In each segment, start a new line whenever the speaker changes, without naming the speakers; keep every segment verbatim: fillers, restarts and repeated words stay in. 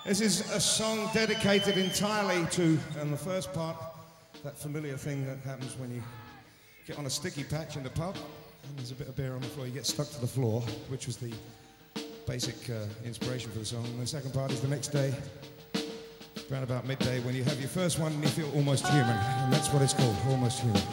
This is a song dedicated entirely to, and the first part, that familiar thing that happens when you get on a sticky patch in the pub and there's a bit of beer on the floor, you get stuck to the floor, which was the basic uh, inspiration for the song. And the second part is the next day, around about midday, when you have your first one and you feel almost human. And that's what it's called, Almost Human.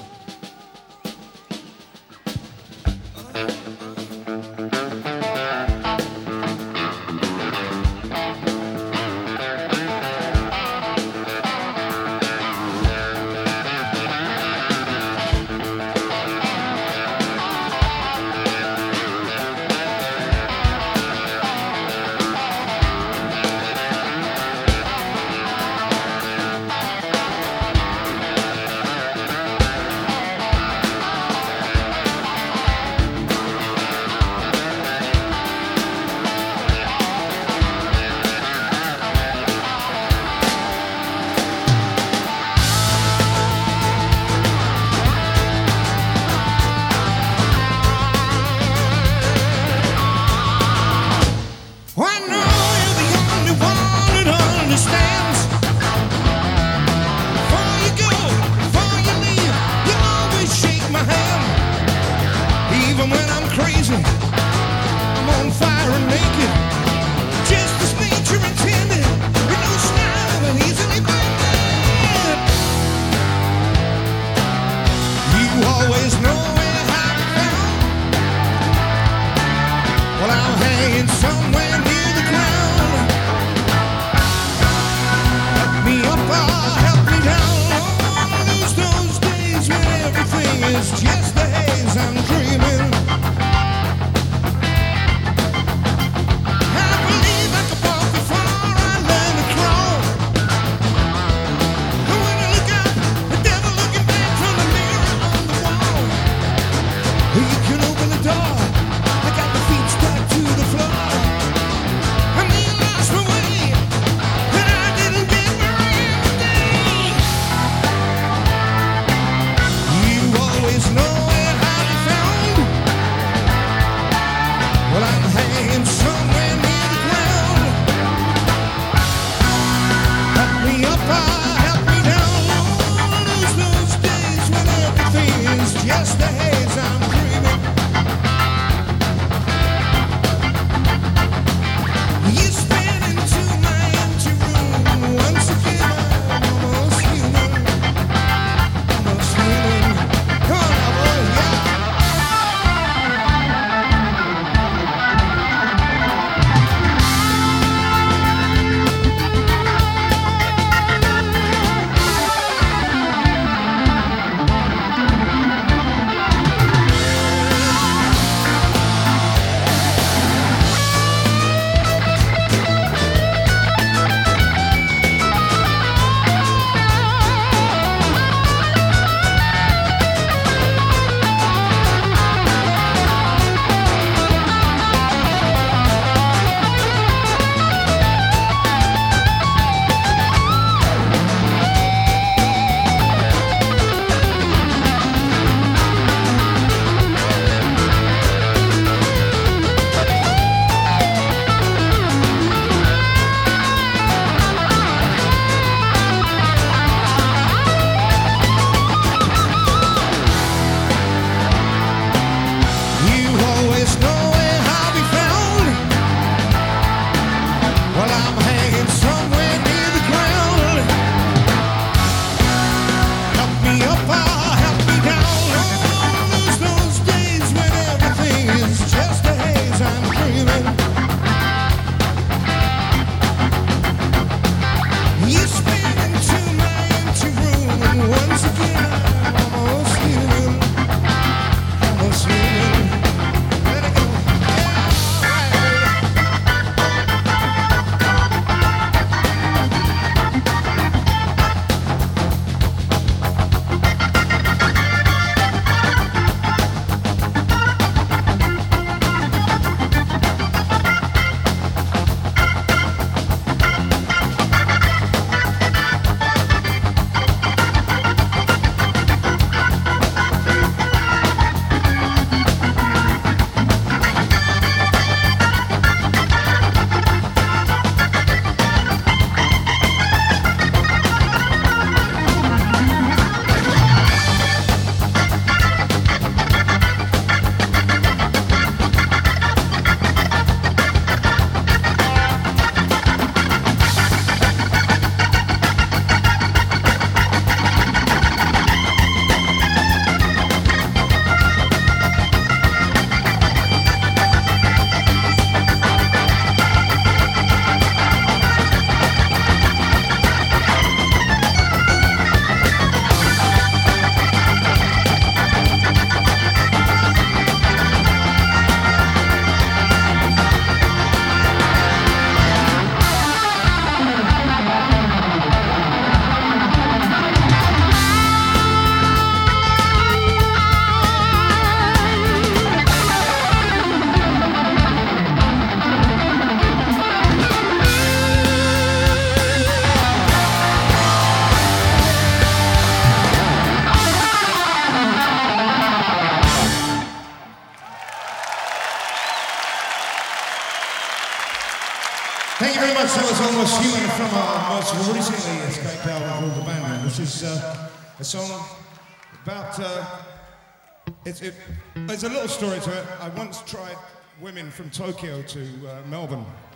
thank you very much. That was Almost Human from our most recently escaped album called The Band. This is uh, a song about, uh, it's, it, there's a little story to it. I once tried women from Tokyo to uh, Melbourne.